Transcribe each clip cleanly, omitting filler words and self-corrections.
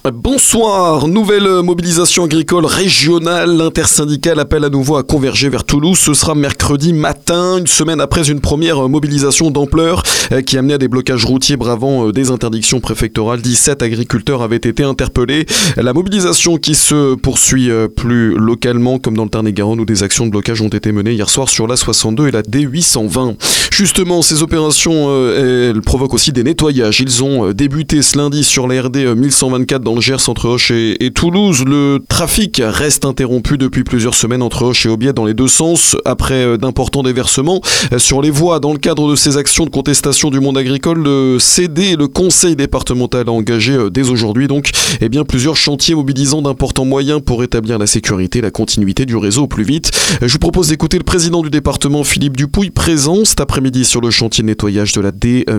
Bonsoir, nouvelle mobilisation agricole régionale. L'intersyndicale appelle à nouveau à converger vers Toulouse. Ce sera mercredi matin, une semaine après une première mobilisation d'ampleur qui a amené à des blocages routiers bravant des interdictions préfectorales. 17 agriculteurs avaient été interpellés. La mobilisation qui se poursuit plus localement, comme dans le Tarn-et-Garonne, où des actions de blocage ont été menées hier soir sur l'A62 et la D820. Justement, ces opérations elles provoquent aussi des nettoyages. Ils ont débuté ce lundi sur la RD 1124 dans le Gers entre Auch et Toulouse. Le trafic reste interrompu depuis plusieurs semaines entre Auch et Aubiette dans les deux sens après d'importants déversements sur les voies. Dans le cadre de ces actions de contestation du monde agricole, le CD, le conseil départemental a engagé dès aujourd'hui donc plusieurs chantiers mobilisant d'importants moyens pour rétablir la sécurité, la continuité du réseau au plus vite. Je vous propose d'écouter le président du département, Philippe Dupouille, présent cet après-midi sur le chantier de nettoyage de la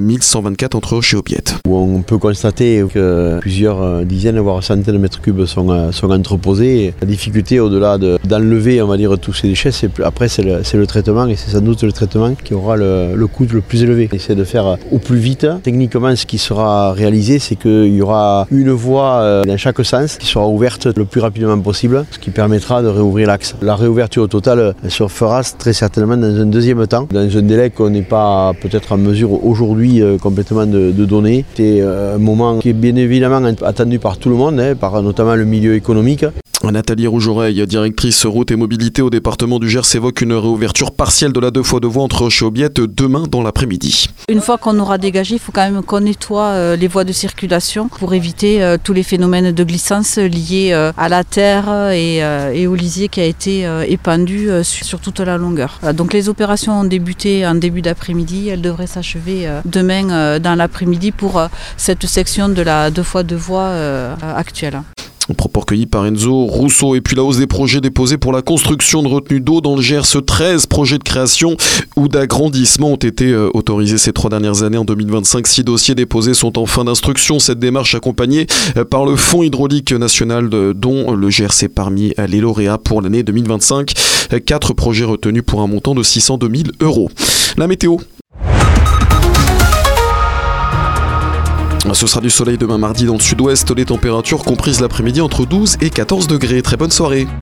D1124 entre Auch et Aubiette. On peut constater que plusieurs dizaines voire centaines de mètres cubes sont entreposés. La difficulté au-delà d'enlever tous ces déchets, c'est le traitement, et c'est sans doute le traitement qui aura le coût le plus élevé. On essaie de faire au plus vite. Techniquement, ce qui sera réalisé, c'est qu'il y aura une voie dans chaque sens qui sera ouverte le plus rapidement possible, ce qui permettra de réouvrir l'axe. La réouverture totale se fera très certainement dans un deuxième temps, dans un délai qu'on n'est pas peut-être en mesure aujourd'hui complètement de donner. C'est un moment qui est bien évidemment attendu par tout le monde, par notamment le milieu économique. Nathalie Rougeoreille, directrice route et mobilité au département du Gers, évoque une réouverture partielle de la 2x2 voies entre Auch et Aubiette demain dans l'après-midi. Une fois qu'on aura dégagé, il faut quand même qu'on nettoie les voies de circulation pour éviter tous les phénomènes de glissance liés à la terre et au lisier qui a été épandu sur toute la longueur. Donc les opérations ont débuté en début d'après-midi, elles devraient s'achever demain dans l'après-midi pour cette section de la 2x2 voies actuelle. Propos recueillis par Enzo Rousseau. Et puis la hausse des projets déposés pour la construction de retenues d'eau dans le Gers. 13 projets de création ou d'agrandissement ont été autorisés ces 3 dernières années. En 2025, 6 dossiers déposés sont en fin d'instruction. Cette démarche accompagnée par le Fonds hydraulique national dont le Gers est parmi les lauréats pour l'année 2025. 4 projets retenus pour un montant de 602 000 €. La météo. Ce sera du soleil demain mardi dans le sud-ouest, les températures comprises l'après-midi entre 12 et 14 degrés. Très bonne soirée.